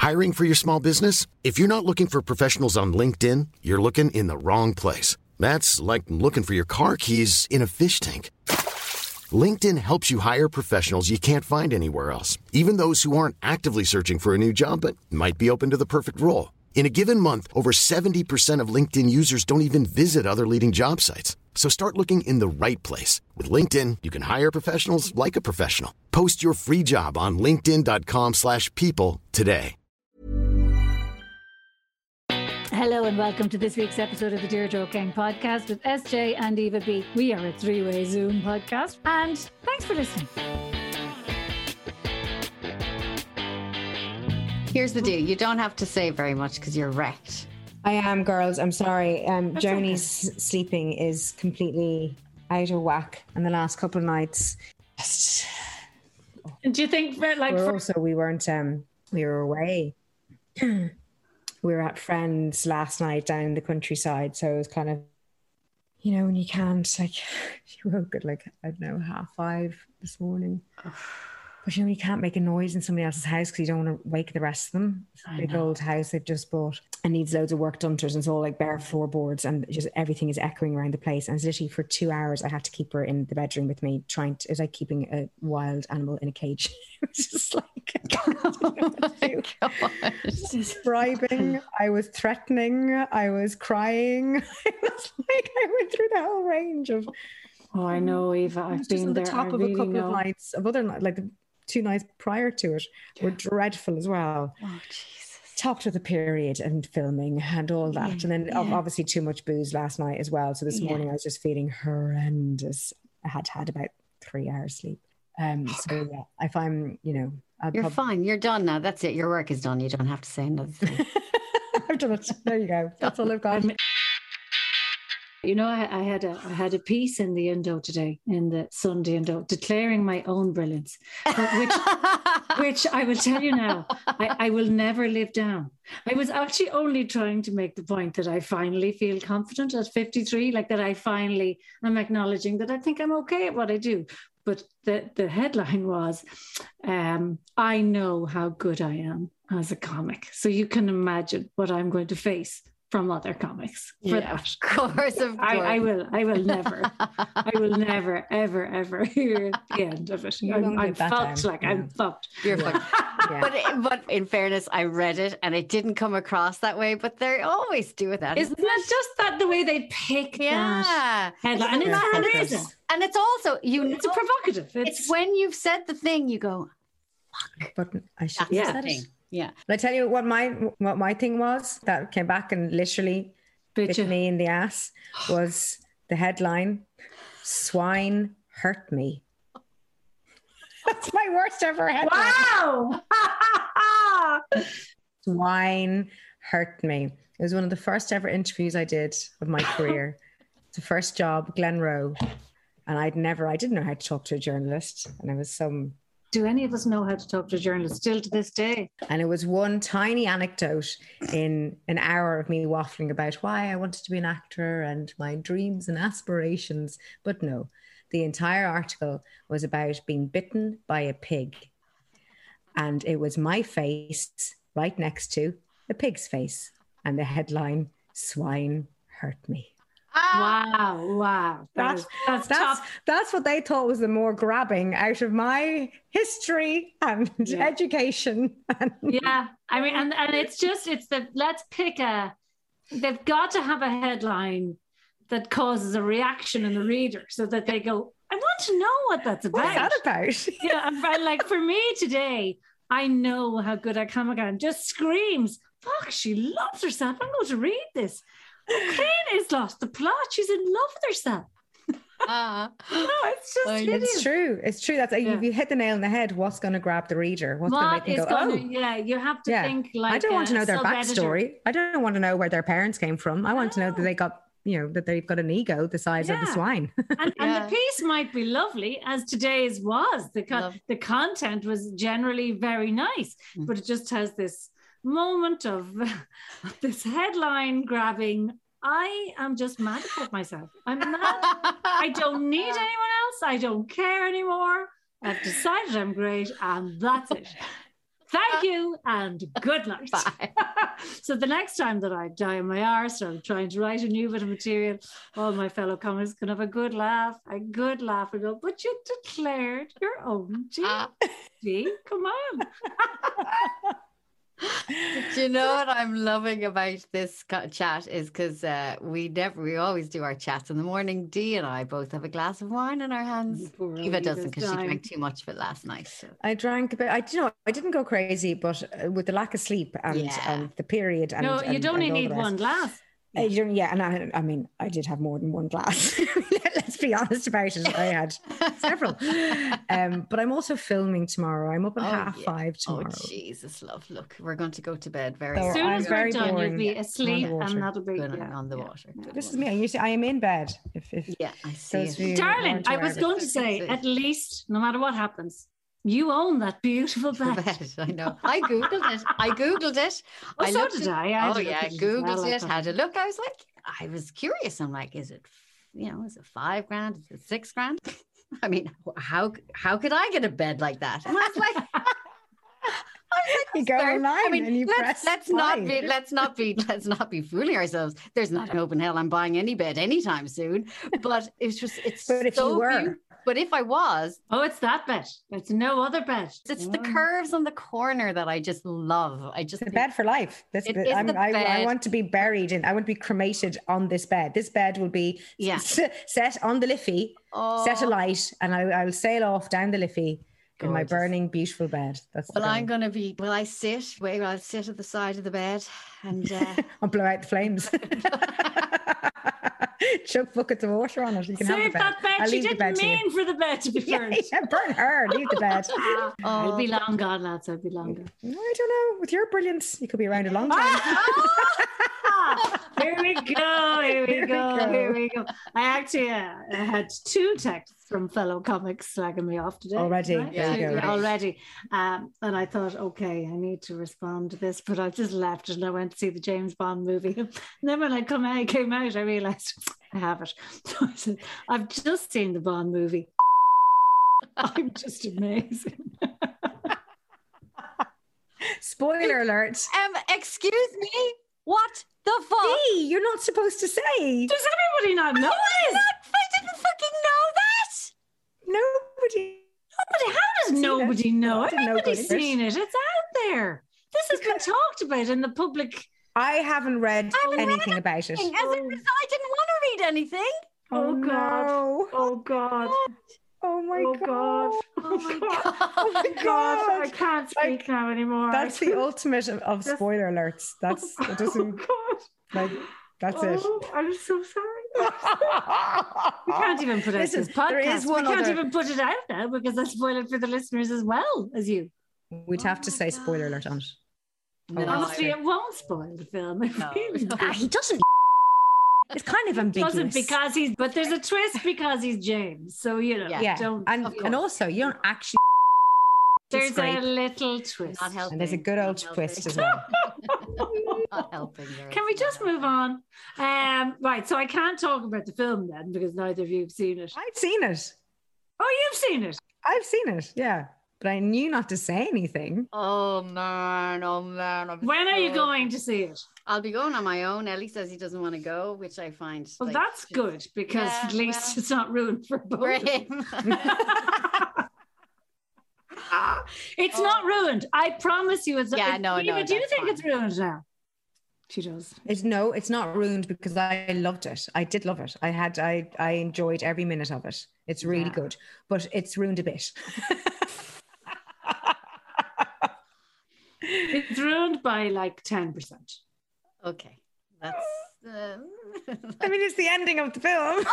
Hiring for your small business? If you're not looking for professionals on LinkedIn, you're looking in the wrong place. That's like looking for your car keys in a fish tank. LinkedIn helps you hire professionals you can't find anywhere else, even those who aren't actively searching for a new job but might be open to the perfect role. In a given month, over 70% of LinkedIn users don't even visit other leading job sites. So start looking in the right place. With LinkedIn, you can hire professionals like a professional. Post your free job on linkedin.com/people today. Hello and welcome to this week's episode of the Deirdre O'Kane podcast with SJ and Eva B. We are a three-way Zoom podcast and thanks for listening. Here's the deal. You don't have to say very much because you're wrecked. I am, girls. I'm sorry. Joni's sleeping is completely out of whack. And the last couple of nights, just... And do you think we were away. We were at friends last night down in the countryside. So it was kind of, you know, when you can't, like, she woke at like, I don't know, 5:30 this morning. But you know, you can't make a noise in somebody else's house because you don't want to wake the rest of them. It's a big old house they've just bought and needs loads of work done to it. And it's all like bare floorboards and just everything is echoing around the place. And it's literally for 2 hours, I had to keep her in the bedroom with me it was like keeping a wild animal in a cage. It was just like, I was describing, I was threatening, I was crying. It was like, I went through the whole range of... Oh, I know, Eva. I've been there. Top of a couple of nights, of other nights, like the 2 nights prior to it, were dreadful as well. Oh, Jesus. Topped with the period and filming and all that. And then obviously too much booze last night as well. So this morning I was just feeling horrendous. I had about 3 hours sleep. So yeah, if I'm, you know... You're fine. You're done now. That's it. Your work is done. You don't have to say another thing. I've done it. There you go. That's all I've got. You know, I had a piece in the Indo today, in the Sunday Indo, declaring my own brilliance, which I will tell you now, I will never live down. I was actually only trying to make the point that I finally feel confident at 53, like that I finally am acknowledging that I think I'm okay at what I do. But the headline was, I know how good I am as a comic. So you can imagine what I'm going to face from other comics for that. Of course. I will never, ever hear the end of it. I'm fucked. I'm fucked. You're fucked. But in fairness, I read it and it didn't come across that way, but they always do that. Isn't that just that the way they pick that headline? And it's also, it's a provocative. It's when you've said the thing, you go, fuck. But I should have said it. Yeah. I tell you what my thing was that came back and literally bit me in the ass was the headline, "Swine hurt me." That's my worst ever headline. Wow. Swine hurt me. It was one of the first ever interviews I did of my career. It's the first job, Glenroe. And I didn't know how to talk to a journalist. And it was some... Do any of us know how to talk to journalists still to this day? And it was one tiny anecdote in an hour of me waffling about why I wanted to be an actor and my dreams and aspirations. But no, the entire article was about being bitten by a pig. And it was my face right next to a pig's face. And the headline, "Swine hurt me." Wow. That's what they thought was the more grabbing out of my history and education. Yeah. I mean, and they've got to have a headline that causes a reaction in the reader so that they go, I want to know what that's about. What's that about? Yeah. And like for me today, I know how good a comic I am. Just screams, fuck, she loves herself. I'm going to read this. Ukraine has lost the plot. She's in love with herself. No, it's just it's true. It's true. That's you hit the nail on the head. What's going to grab the reader? What's going to make them go, you have to think like. I don't want to know their backstory. I don't want to know where their parents came from. I want to know that they got, that they've got an ego the size of the swine. and the piece might be lovely, as today's was. The content was generally very nice, but it just has this moment of this headline grabbing. I am just mad at myself. I'm mad. I don't need anyone else. I don't care anymore. I've decided I'm great, and that's it. Thank you and good night. Bye. So the next time that I die on my arse or I'm trying to write a new bit of material, all my fellow comics can have a good laugh and go, but you declared your own G. Come on. Do you know what I'm loving about this chat is because we always do our chats in the morning. Dee and I both have a glass of wine in our hands. Eva doesn't because she drank too much of it last night. So. I drank a bit. I didn't go crazy, but with the lack of sleep and the period. And, no, you and only need one glass. And I mean, I did have more than one glass. Let's be honest about it. I had several. But I'm also filming tomorrow. I'm up at 5:30 tomorrow. Oh, Jesus, love. Look, we're going to go to bed very soon. As soon as we're done, you'll be asleep and that'll be on the water. This is me. You see, I am in bed. If I see. Darling, I was going to say, at least, no matter what happens, you own that beautiful bed. I know. I Googled it. Oh, so did I. Googled it, had a look. I was curious. I'm like, is it $5,000? Is it $6,000? I mean, how could I get a bed like that? And I was like, you go online. I mean, and you let's not be fooling ourselves. There's not an open hell I'm buying any bed anytime soon. But it's but if you were. But if I was... Oh, it's that bed. It's no other bed. It's the curves on the corner that I just love. It's the bed for life. I want to be buried in... I want to be cremated on this bed. This bed will be set on the Liffey, set alight, and I will sail off down the Liffey in my burning, beautiful bed. I'm going to be... I'll sit at the side of the bed and... I'll blow out the flames. Chuck buckets of water on it. You can save that bed. She didn't mean for the bed to be burned. Burn her. Leave the bed. I'll be long gone, lads. I'll be long gone. I don't know. With your brilliance, you could be around a long time. Here we go. I actually had 2 texts from fellow comics slagging me off today. Already? Right? Already. And I thought, okay, I need to respond to this, but I just left it and I went to see the James Bond movie. And then when I came out, I realised I have it. So I said, I've just seen the Bond movie. I'm just amazing. Spoiler alert. Excuse me? What the fuck? Dee, you're not supposed to say. Does everybody not know this? I didn't fucking know that. Nobody. How does nobody know? Everybody's seen it. It's out there. This has been talked about in the public. I haven't read anything about it. I didn't want to read anything. Oh God. Oh God. Oh my God. Oh my God. Oh my God. I can't speak now anymore. That's the ultimate of spoiler alerts. That's it doesn't that's it. I'm so sorry. We can't even put out this podcast. We can't even put it out now because I spoil it for the listeners as well as you. We'd have to say spoiler alert on it. No, honestly, it won't spoil the film. He doesn't. It's kind of ambiguous. But there's a twist because he's James. So, don't. And also, you don't actually. There's a little twist. Not helping. And there's a good old twist as well. Not helping. Can we just move on? Right. So I can't talk about the film then because neither of you have seen it. I've seen it. Oh, you've seen it? I've seen it. Yeah. But I knew not to say anything. Oh man. When are you going to see it? I'll be going on my own. Ellie says he doesn't want to go, which I find. Well, that's good because at least it's not ruined for both. For him. It's not ruined. I promise you. It's do you think it's ruined now? She does. It's not ruined because I loved it. I did love it. I enjoyed every minute of it. It's really good, but it's ruined a bit. It's ruined by like 10%. Okay. That's I mean, it's the ending of the film.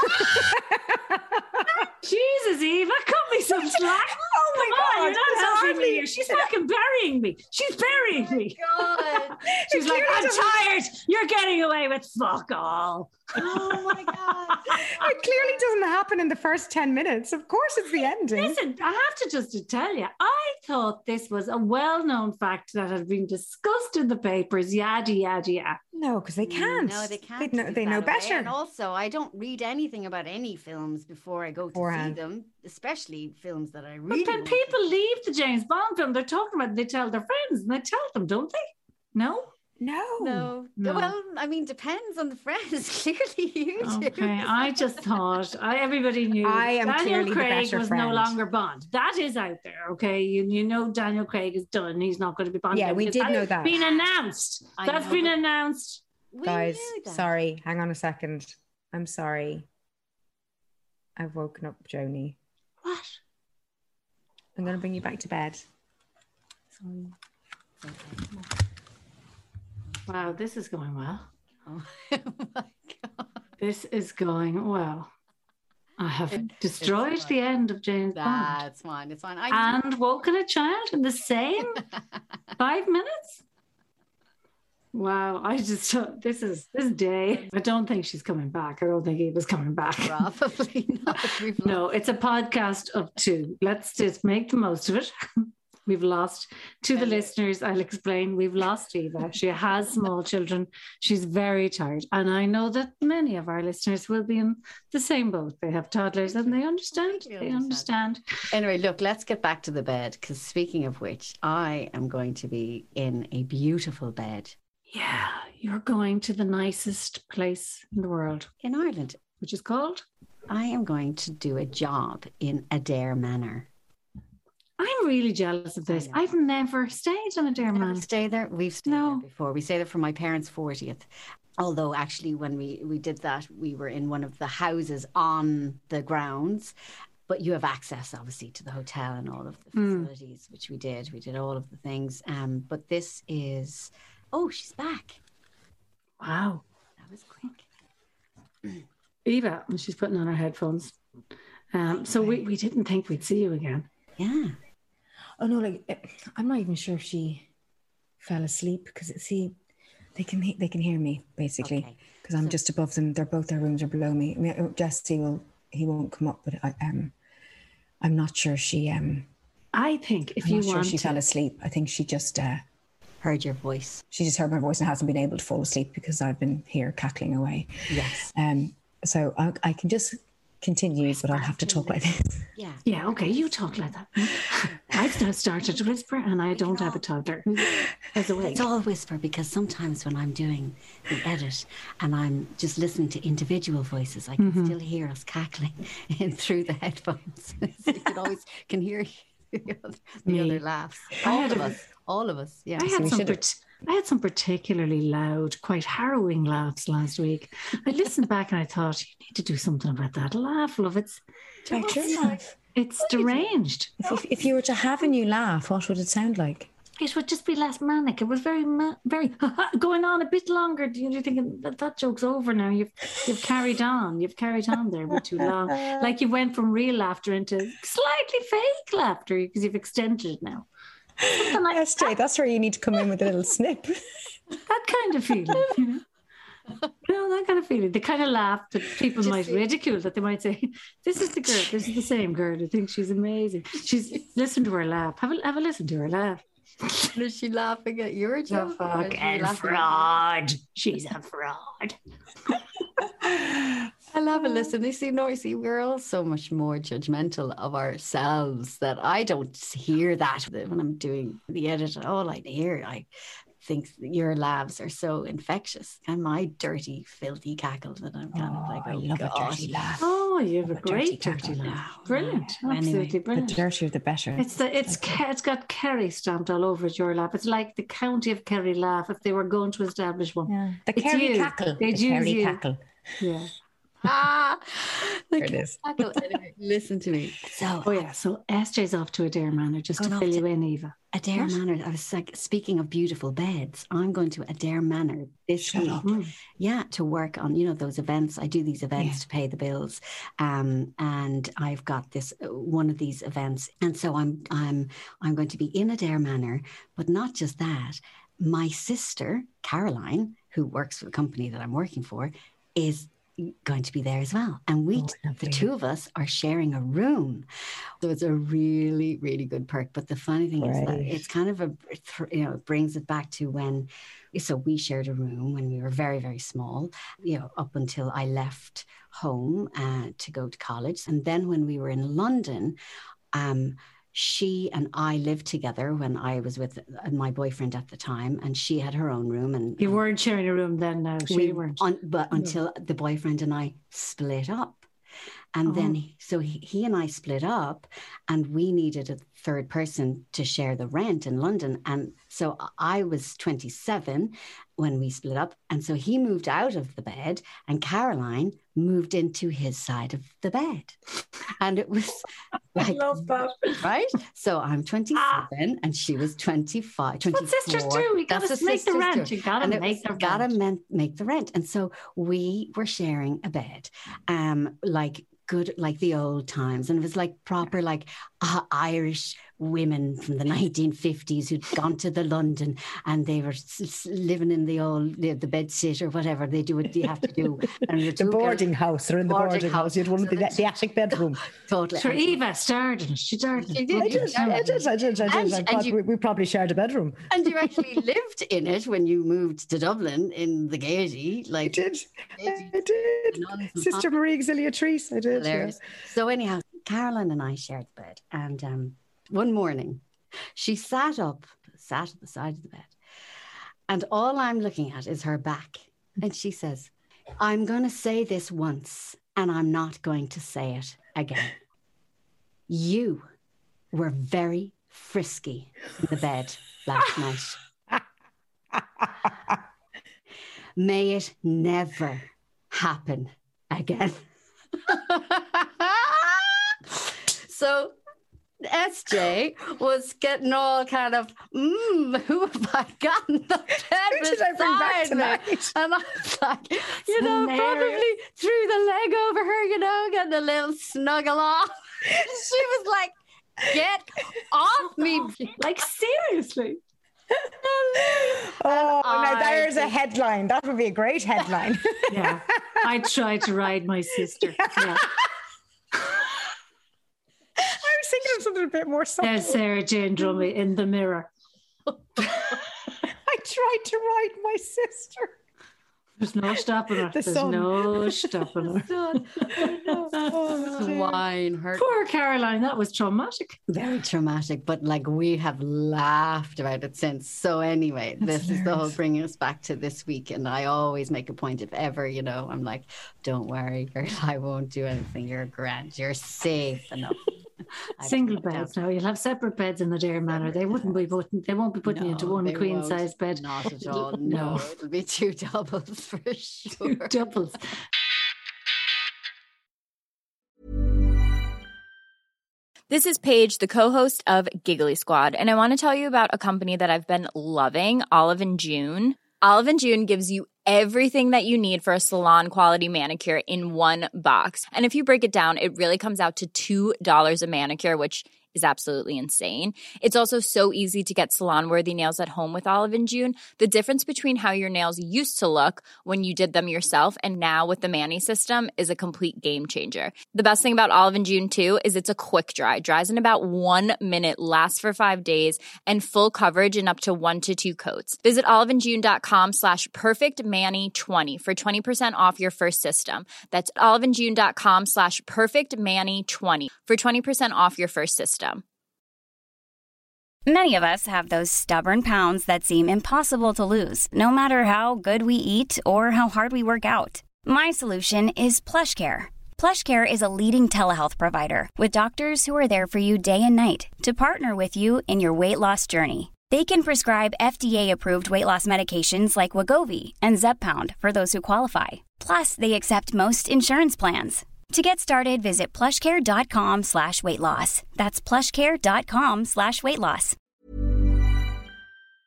Jesus, Eva, cut me some slack. Oh my God, you're not helping me here. She's fucking burying me. She's burying me. God. She's like, I'm tired. You're getting away with fuck all. Oh my God. It clearly doesn't happen in the first 10 minutes. Of course it's the ending. Listen, I have to just tell you, I thought this was a well-known fact that had been discussed in the papers, yada, yada, yada. No, because they can't. No, they can't. They know better. And also, I don't read anything about any films before I go to see them, especially films that I really. But when people leave the James Bond film, they're talking about it, they tell their friends and they tell them, don't they? No? No. Well, I mean, depends on the friends. Clearly, you do. Okay, I just thought everybody knew Daniel Craig was no longer Bond. That is out there. Okay, you know Daniel Craig is done. He's not going to be Bond. Yeah, we did know that. Been announced. That's been announced. Guys, sorry. Hang on a second. I'm sorry. I've woken up Joni. What? I'm going to bring you back to bed. Sorry. Wow, this is going well. Oh my God. This is going well. I have destroyed the end of James Bond. That's fine. It's fine. And woken a child in the same 5 minutes. Wow, I just thought this day. I don't think she's coming back. I don't think he was coming back. Probably not. No, it's a podcast of 2. Let's just make the most of it. We've lost, to the listeners, I'll explain, we've lost Eva. She has small children. She's very tired. And I know that many of our listeners will be in the same boat. They have toddlers and they understand. They understand. Anyway, look, let's get back to the bed, because speaking of which, I am going to be in a beautiful bed. Yeah, you're going to the nicest place in the world. In Ireland. Which is called? I am going to do a job in Adare Manor. I'm really jealous of this. I've never stayed in Adare Manor. Stay there? We've stayed there before. We stayed there for my parents' 40th. Although actually when we did that, we were in one of the houses on the grounds. But you have access, obviously, to the hotel and all of the facilities, which we did. We did all of the things. But this is... Oh, she's back. Wow. That was quick. Eva, she's putting on her headphones. So we didn't think we'd see you again. Yeah. Oh no, I'm not even sure if she fell asleep because they can hear me basically because I'm just above them. Their rooms are below me. I mean, Jesse he won't come up, but I'm not sure she. I think if I'm you not sure want, she fell asleep. I think she just heard your voice. She just heard my voice and hasn't been able to fall asleep because I've been here cackling away. Yes. So I can just continue, but I'll have to talk like this. Yeah. Yeah, okay, you talk like that. I've now started to whisper and I don't have a toddler. It's all whisper because sometimes when I'm doing the edit and I'm just listening to individual voices, I can still hear us cackling in through the headphones. So you can hear the other laughs. All of us. Yeah. I had some particularly loud, quite harrowing laughs last week. I listened back and I thought, you need to do something about that laugh, love. It's deranged. If you were to have a new laugh, what would it sound like? It would just be less manic. It was very going on a bit longer. You're thinking that joke's over now. You've carried on. You've carried on there a bit too long. Like you went from real laughter into slightly fake laughter because you've extended it now. Like that's where you need to come in with a little snip. That kind of feeling, you know? That kind of feeling. The kind of laugh that people might ridicule, that they might say, this is the girl, this is the same girl who thinks she's amazing. Listen to her laugh. Have a listen to her laugh. Is she laughing at your joke? Fucking fraud. She's a fraud. I'll have a listen. You see, we're all so much more judgmental of ourselves that I don't hear that when I'm doing the edit. All I hear, I think your laughs are so infectious. And my dirty, filthy cackle that I'm kind of like, I love a dirty laugh. Oh, you have a great dirty laugh. Brilliant. Absolutely brilliant. The dirtier, the better. It's got Kerry stamped all over it, your laugh. It's like the county of Kerry laugh if they were going to establish one. Yeah. The Kerry cackle. They'd the use Kerry cackle. Yeah. There it is. Anyway, listen to me. So SJ's off to Adare Manor just to fill you in, Eva. Adare Manor. I was like, speaking of beautiful beds, I'm going to Adare Manor this week. Yeah, to work on those events. I do these events to pay the bills, and I've got one of these events, and so I'm going to be in Adare Manor, but not just that. My sister Caroline, who works for the company that I'm working for, is going to be there as well. And the two of us are sharing a room. So it's a really, really good perk. But the funny thing is that it's kind of it brings it back to so we shared a room when we were very, very small, up until I left home to go to college. And then when we were in London, she and I lived together when I was with my boyfriend at the time, and she had her own room. And you weren't sharing a room then, no? We weren't. Until the boyfriend and I split up. And then, so he and I split up, and we needed a third person to share the rent in London. And so I was 27 when we split up. And so he moved out of the bed, and Caroline moved into his side of the bed. And it was like, I love that. Right? So I'm 27 and she was 25, 24. What sisters do. We got to make the rent. You got to make the rent. Got to make the rent. And so we were sharing a bed, good, like the old times. And it was like proper, like Irish women from the 1950s who'd gone to the London, and they were living in the bed sit or whatever they do what you have to do. And the boarding house. They're in the boarding house. You'd want the attic bedroom. Totally. Sure, Eva started. She started. She did. I did. We probably shared a bedroom. And you actually lived in it when you moved to Dublin in the Gaiety. Like I did. Sister Marie Auxiliatrice. I did. Yeah. So anyhow, Caroline and I shared the bed, and one morning she sat at the side of the bed, and all I'm looking at is her back, and she says, "I'm going to say this once, and I'm not going to say it again. You were very frisky in the bed last night. May it never happen again." So SJ was getting all kind of, who have I gotten the bed beside me? And I was like, probably threw the leg over her, getting a little snuggle off. She was like, "Get off me." Like, seriously. Now there's a headline. That would be a great headline. Yeah, I tried to ride my sister. Yeah. I was thinking of something a bit more subtle. There's Sarah Jane Drummy in the mirror. I tried to ride my sister. There's no stopping her. There's no stopping her. Wine hurt. Poor Caroline, that was traumatic. Very traumatic, but like we have laughed about it since. So anyway, this is the whole bringing us back to this week. And I always make a point, if ever, I'm like, don't worry, girl, I won't do anything. You're grand. You're safe enough. Single beds now. You'll have separate beds in the Dare Manor. They won't be putting you into one queen size bed. Not at all. No, it'll be two doubles for sure. Two doubles. This is Paige, the co-host of Giggly Squad, and I want to tell you about a company that I've been loving, Olive & June. Olive & June gives you everything that you need for a salon-quality manicure in one box. And if you break it down, it really comes out to $2 a manicure, which is absolutely insane. It's also so easy to get salon-worthy nails at home with Olive & June. The difference between how your nails used to look when you did them yourself and now with the Mani system is a complete game changer. The best thing about Olive & June, too, is it's a quick dry. Dries in about 1 minute, lasts for 5 days, and full coverage in up to 1 to 2 coats. Visit oliveandjune.com/perfectmani20 for 20% off your first system. That's oliveandjune.com/perfectmani20 for 20% off your first system. Many of us have those stubborn pounds that seem impossible to lose, no matter how good we eat or how hard we work out. My solution is PlushCare. PlushCare is a leading telehealth provider with doctors who are there for you day and night to partner with you in your weight loss journey. They can prescribe FDA-approved weight loss medications like Wegovy and Zepbound for those who qualify. Plus, they accept most insurance plans. To get started, visit plushcare.com/weightloss. That's plushcare.com/weightloss.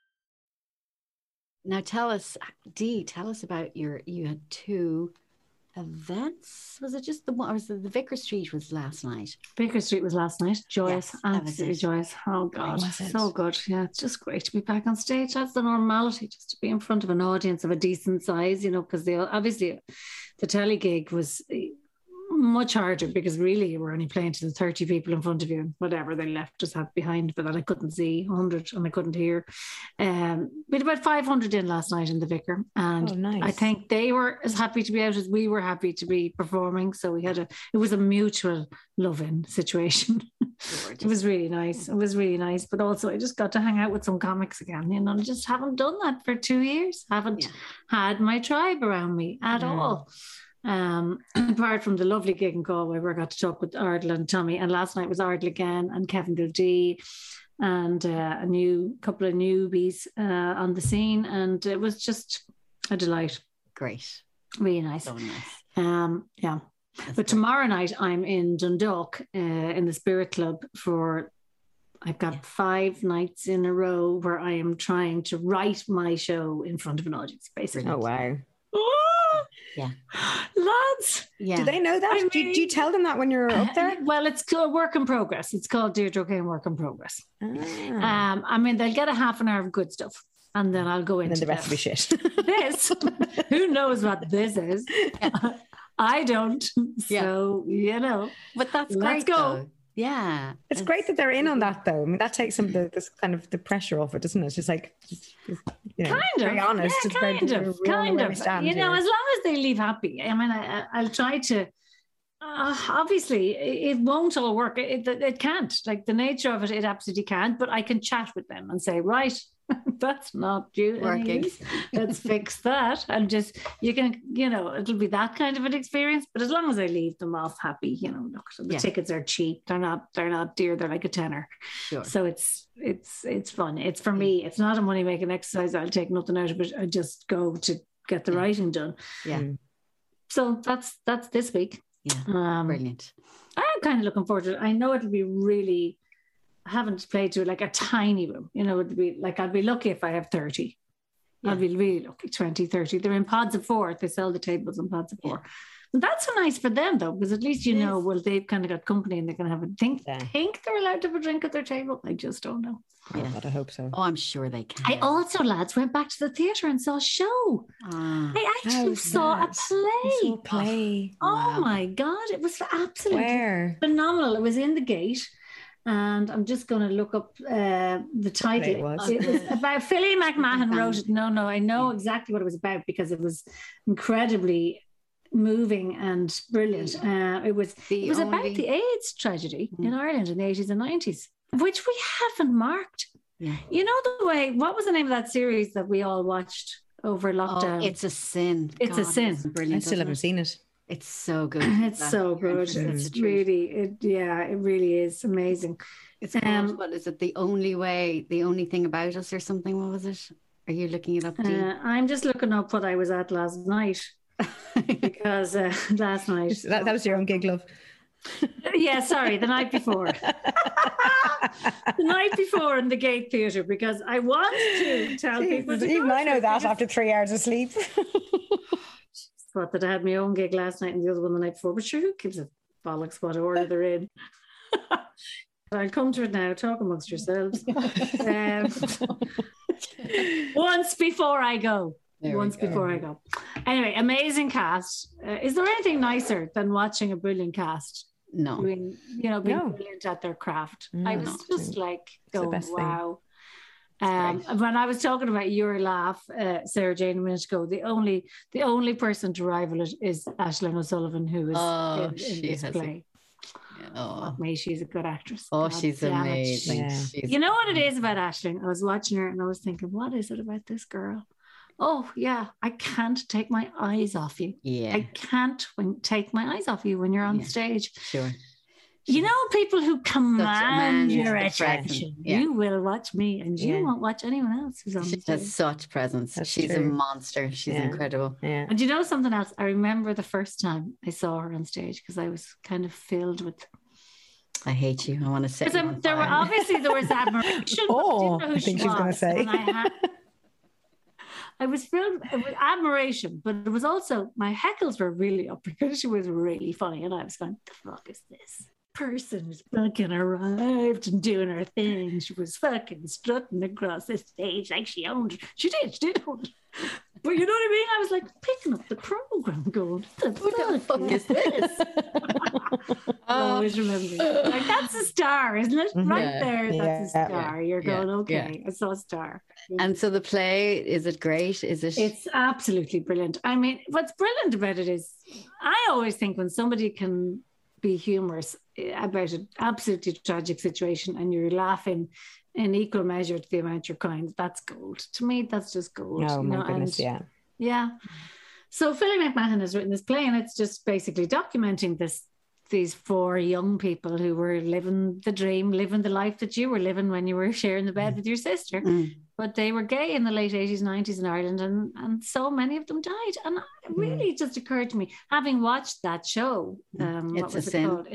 Now tell us, Dee, about you had 2 events. Was it just the one, or was it the Vicar Street was last night? Vicar Street was last night. Joyous, Yes, absolutely joyous. Oh God, so good. Yeah, it's just great to be back on stage. That's the normality, just to be in front of an audience of a decent size, you know, because obviously the telly gig was much harder because really you were only playing to the 30 people in front of you and whatever they left us behind, but that I couldn't see 100 and I couldn't hear. We had about 500 in last night in the Vicar, and nice. I think they were as happy to be out as we were happy to be performing, so it was a mutual love-in situation. It was really nice. It was really nice, but also I just got to hang out with some comics again, you know. I just haven't done that for 2 years. Haven't had my tribe around me at all. Apart from the lovely gig in Galway where I got to talk with Ardal and Tommy, and last night was Ardal again and Kevin Gildee and a couple of newbies on the scene, and it was just a delight. Great, really nice. So nice. Yeah. That's but tomorrow night I'm in Dundalk in the Spirit Club I've got 5 nights in a row where I am trying to write my show in front of an audience, basically. Oh wow. Yeah, lads. Yeah. Do they know that? Do you tell them that when you're up there? Well, it's a work in progress. It's called Deirdre O'Kane Work in Progress. I mean, they'll get a half an hour of good stuff, and then I'll go into the rest of the shit. This, who knows what this is? I don't. So you know, but that's let's great. Go. Though. Yeah, it's great that they're in on that, though. I mean, that takes some of this kind of the pressure off it, doesn't it? It's just like, you know, kind of, very honest. Yeah, kind of. You know, as long as they leave happy. I mean, I'll try to. Obviously, it won't all work. It can't. Like the nature of it, it absolutely can't. But I can chat with them and say, right, that's not working. Let's fix that. And just you can, you know, it'll be that kind of an experience. But as long as I leave them off happy, you know, look, so the tickets are cheap. They're not dear. They're like a tenner. Sure. So it's fun. It's for me. It's not a money making exercise. I'll take nothing out of it. I just go to get the writing done. Yeah. So that's this week. Yeah, brilliant. I'm kind of looking forward to it. I know it'll be really, I haven't played to like a tiny room, you know, it'd be like, I'd be lucky if I have 30. I'd be really lucky, 20, 30. They're in pods of 4. They sell the tables in pods of 4. And that's so nice for them though, because at least, you know, well, they've kind of got company and they can have a think they're allowed to have a drink at their table. I just don't know. Yeah, I hope so. Oh, I'm sure they can. I also, lads, went back to the theatre and saw a show. I actually saw a play. Oh my God, it was absolutely phenomenal. It was in the Gate. And I'm just going to look up the title. It was about Philly McMahon wrote it. No, I know exactly what it was about because it was incredibly moving and brilliant. It was about the AIDS tragedy in Ireland in the 80s and 90s, which we haven't marked. Yeah. You know the way, what was the name of that series that we all watched over lockdown? Oh, It's a Sin. It's a Sin. Brilliant. I still haven't seen it. It's so good. It's so good. It's really, it really is amazing. It's called, what is it? The Only Thing About Us or something. What was it? Are you looking it up? I'm just looking up what I was at last night because last night. That was your own gig, love. Yeah, sorry, the night before. The night before in the Gate Theatre because I want to tell people. Even I know that after 3 hours of sleep. Thought that I had my own gig last night and the other one the night before, but sure, who gives a bollocks what order they're in? I'll come to it now. Talk amongst yourselves. Once before I go. Anyway, amazing cast. Is there anything nicer than watching a brilliant cast? No. I mean, you know, being brilliant at their craft. I was just like, wow. When I was talking about your laugh, Sarah Jane, a minute ago, the only person to rival it is Aisling O'Sullivan, who is in this play. She's a good actress. Oh, God, she's amazing. Yeah. You know what it is about Aisling? I was watching her and I was thinking, what is it about this girl? Oh yeah, I can't take my eyes off you. Yeah, I can't take my eyes off you when you're on stage. Sure. You know, people who command your attention. Yeah. You will watch me and you won't watch anyone else who's on stage. She has such presence. She's a monster. She's incredible. Yeah. And you know something else? I remember the first time I saw her on stage because I was kind of filled with... I hate you. I want to say there was admiration. I think she was going to say. I was filled with admiration, but it was also, my heckles were really up because she was really funny. And I was going, the fuck is this person who's fucking arrived and doing her thing? She was fucking strutting across the stage like she owned it. She did own it. But you know what I mean? I was like picking up the program going, what the fuck is this? I always remember. Like, that's a star, isn't it? Right there, that's a star. You're going, okay, I saw a star. And so the play, is it great? It's absolutely brilliant. I mean, what's brilliant about it is, I always think when somebody can be humorous about an absolutely tragic situation and you're laughing in equal measure to the amount you're kind, that's gold. To me, that's just gold. Oh, my goodness, yeah. So Philly McMahon has written this play, and it's just basically documenting these 4 young people who were living the dream, living the life that you were living when you were sharing the bed with your sister. But they were gay in the late 80s, 90s in Ireland, and so many of them died. And it really just occurred to me, having watched that show, It's a Sin,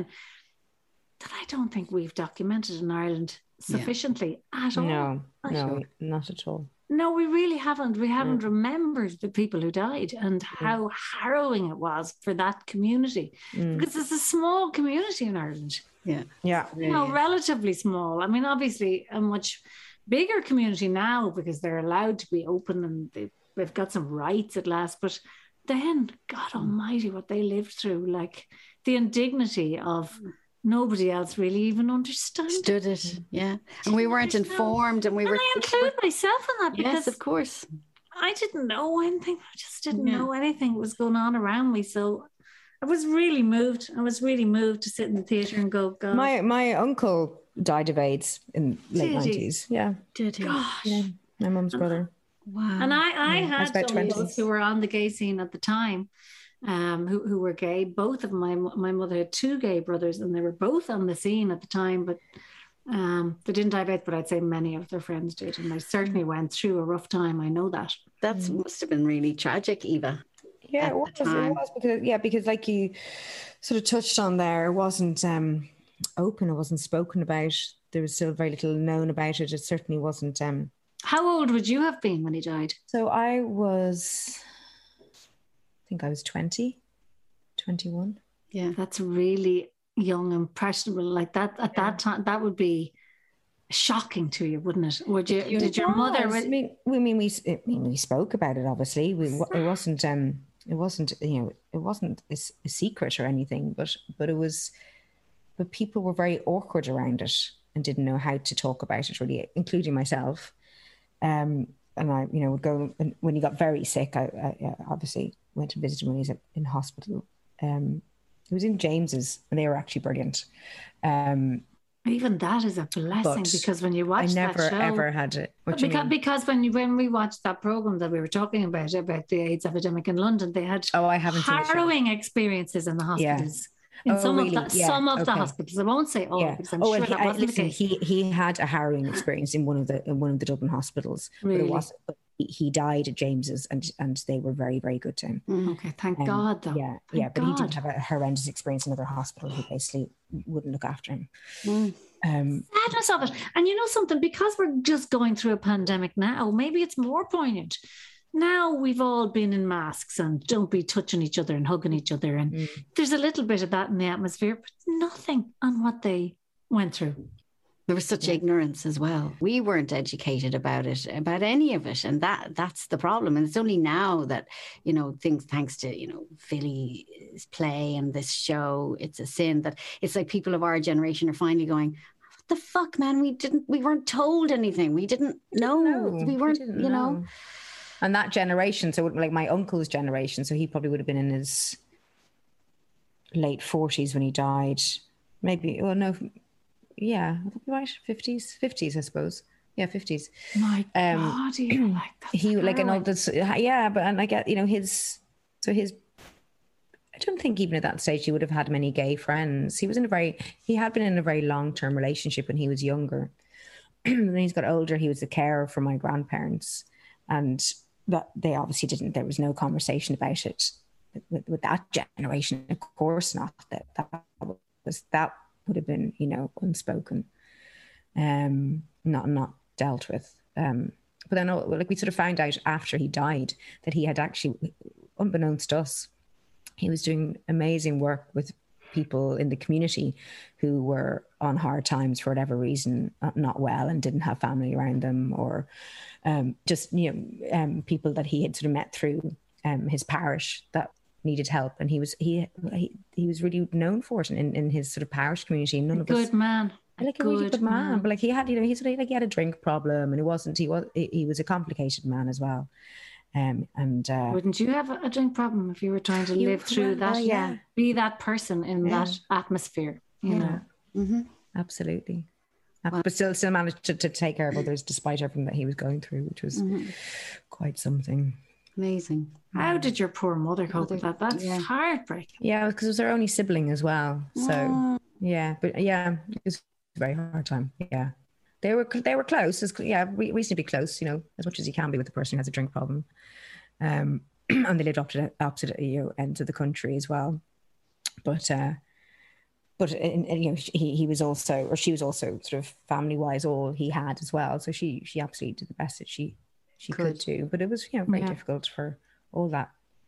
that I don't think we've documented in Ireland sufficiently at all. No, not at all. No, we really haven't. We haven't remembered the people who died and how harrowing it was for that community. Because it's a small community in Ireland. Yeah. Relatively small. I mean, obviously a much bigger community now because they're allowed to be open and they've got some rights at last. But then, God almighty, what they lived through, like the indignity of nobody else really even understood it. Yeah. And we weren't informed, and I include myself in that because, yes, of course, I didn't know anything. I just didn't know anything was going on around me. So I was really moved. To sit in the theatre and go, God. My uncle died of AIDS in late 90s. Yeah. Did he? Gosh. Yeah. My mum's brother. Wow. And I had some who were on the gay scene at the time. Who were gay. Both of my mother had 2 gay brothers, and they were both on the scene at the time, but they didn't die of it, but I'd say many of their friends did, and they certainly went through a rough time. I know that. That must have been really tragic, Eva. Yeah, it was because like you sort of touched on there, it wasn't open, it wasn't spoken about. There was still very little known about it. It certainly wasn't. How old would you have been when he died? So I think I was 20, 21. Yeah, that's really young, impressionable. Like that at that time, that would be shocking to you, wouldn't it? Would you? Did your mother? We spoke about it. Obviously, it wasn't. It wasn't a secret or anything. But it was. But people were very awkward around it and didn't know how to talk about it, really, including myself. And I, would go, and when he got very sick, I obviously went to visit him when he was in hospital. He was in James's, and they were actually brilliant. Even that is a blessing, because when you watch that show, I never ever had it. Because when we watched that program that we were talking about the AIDS epidemic in London, they had harrowing experiences in the hospitals. In some of the hospitals, I won't say all, because I'm sure that wasn't the case. He had a harrowing experience in one of the Dublin hospitals. Really? But he died at James's, and they were very, very good to him. Okay, thank God, though. But he did have a horrendous experience in another hospital who basically wouldn't look after him. Sadness of it. And you know something, because we're just going through a pandemic now, maybe it's more poignant. Now we've all been in masks and don't be touching each other and hugging each other. And there's a little bit of that in the atmosphere, but nothing on what they went through. There was such ignorance as well. We weren't educated about it, about any of it. And that's the problem. And it's only now that, things, thanks to, Philly's play and this show, It's a Sin, that it's like people of our generation are finally going, what the fuck, man? We weren't told anything. We didn't know. We weren't, know. And that generation, so like my uncle's generation, so he probably would have been in his late 40s when he died. Maybe, right, 50s, I suppose. Yeah, 50s. My God, he like an old, but and I get, I don't think even at that stage he would have had many gay friends. He had been in a very long-term relationship when he was younger. When he's got older, he was a carer for my grandparents, and that they obviously didn't. There was no conversation about it with that generation. Of course not. That would have been, unspoken, not dealt with. But then, like, we sort of found out after he died that he had actually, unbeknownst to us, he was doing amazing work with people in the community who were on hard times for whatever reason, not well, and didn't have family around them, or just, you know, people that he had sort of met through his parish that needed help. And he was really known for it in his sort of parish community. Good man. Like a really good man, but like he had, you know, he had a drink problem, and he was a complicated man as well. And wouldn't you have a drink problem if you were trying to live through that? Yeah, be that person in that atmosphere. You know, absolutely. But still managed to take care of others despite everything that he was going through, which was quite something. Amazing. How did your poor mother cope with that? That's heartbreaking. Yeah, because it was her only sibling as well. So but it was a very hard time. Yeah. They were close, reasonably close, you know, as much as you can be with a person who has a drink problem. And they lived opposite ends of the country as well. But you know, he was also, or she was also sort of family-wise all he had as well. So she absolutely did the best that she could do. But it was, you know, very difficult for all that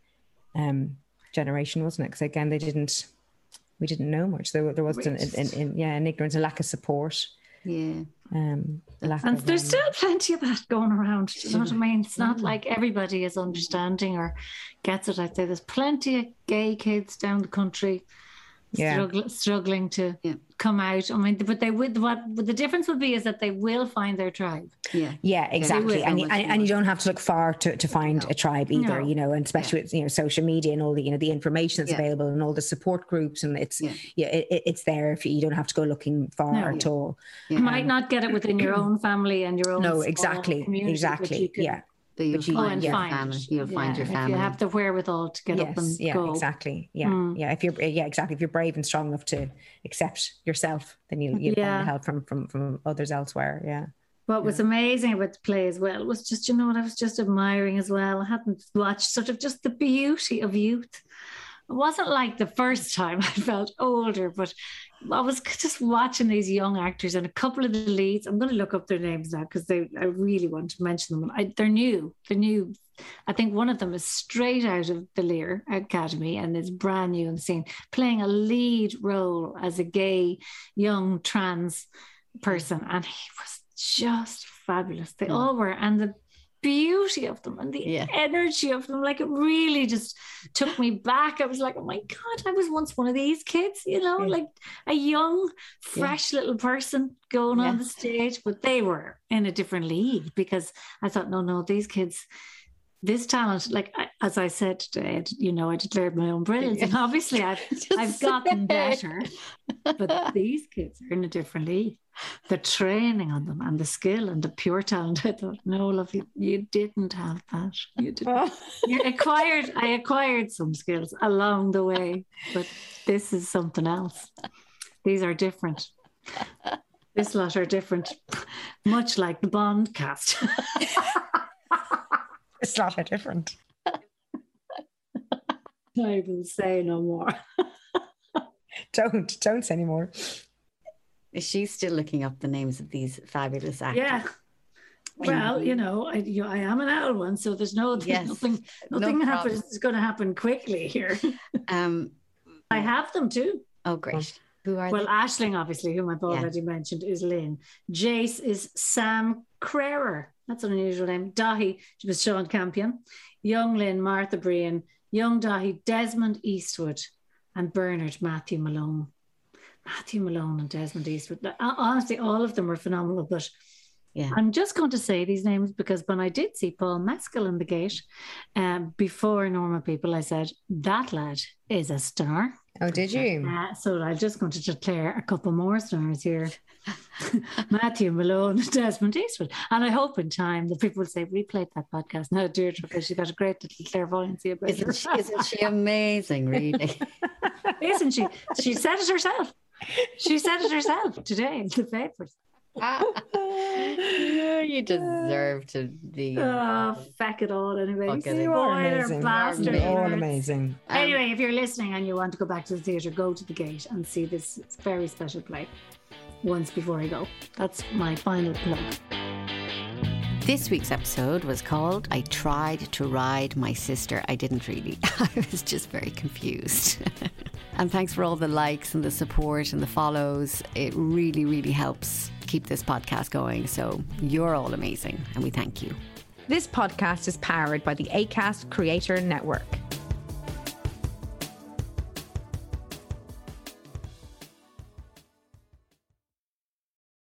generation, wasn't it? Because again, we didn't know much. There was an ignorance, a lack of support. Yeah. And there's still plenty of that going around. Do you know what I mean? It's not like everybody is understanding or gets it. I'd say there's plenty of gay kids down the country struggling to come out. I mean, but they would. What the difference would be is that they will find their tribe. Yeah, exactly. And you don't have to look far to find a tribe either. You know, and especially with, you know, social media and all the, you know, the information that's available and all the support groups, and it's it's there if you don't have to go looking far at all. You might not get it within your own family and your own exactly. But you'll find your family. You'll find your family. If you have the wherewithal to get up and go. Exactly. If you're brave and strong enough to accept yourself, then you'll find help from others elsewhere. Yeah. What was amazing about the play as well was just, you know what I was just admiring as well. I hadn't watched sort of just the beauty of youth. It wasn't like the first time I felt older, but I was just watching these young actors, and a couple of the leads, I'm going to look up their names now because I really want to mention them. They're new. I think one of them is straight out of the Lear Academy and is brand new on the scene, playing a lead role as a gay, young trans person. And he was just fabulous. They all were. And the beauty of them and the energy of them, like, it really just took me back. I was like, oh my God, I was once one of these kids, you know, like a young, fresh little person going on the stage. But they were in a different league, because I thought, no, these kids, this talent, like, as I said today, you know, I declared my own brilliance, and obviously I've gotten better, but these kids are in a different league. The training on them and the skill and the pure talent. I thought, no, love, you didn't have that. You didn't. I acquired some skills along the way, but this is something else. These are different. This lot are different, much like the Bond cast. This lot are different. I will say no more. Don't say any more. Is she still looking up the names of these fabulous actors? Yeah. Well, you know, I am an owl one, so there's nothing happens. It's going to happen quickly here. I have them too. Oh, great. Who are they? Well, Aisling, obviously, whom I've already mentioned, is Lynn. Jace is Sam Crerar. That's an unusual name. Dahi was Sean Campion. Young Lynn, Martha Brian. Young Dahi, Desmond Eastwood. And Bernard, Matthew Malone. Matthew Malone and Desmond Eastwood. Honestly, all of them were phenomenal, but I'm just going to say these names because when I did see Paul Mescal in the gate before Normal People, I said, that lad is a star. Oh, did you? So I'm just going to declare a couple more stars here. Matthew Malone and Desmond Eastwood. And I hope in time that people will say, we played that podcast now, Deirdre, because she got a great little clairvoyancy about it. Isn't she amazing, really? Isn't she? She said it herself. She said it herself today in the papers. You deserve to be. Feck it all anyway. You are amazing. Bastard. You're all amazing. Anyway, if you're listening and you want to go back to the theatre, go to the gate and see this very special play once before I go. That's my final plug. This week's episode was called I Tried to Ride My Sister. I didn't really. I was just very confused. And thanks for all the likes and the support and the follows. It really, really helps keep this podcast going. So you're all amazing and we thank you. This podcast is powered by the Acast Creator Network.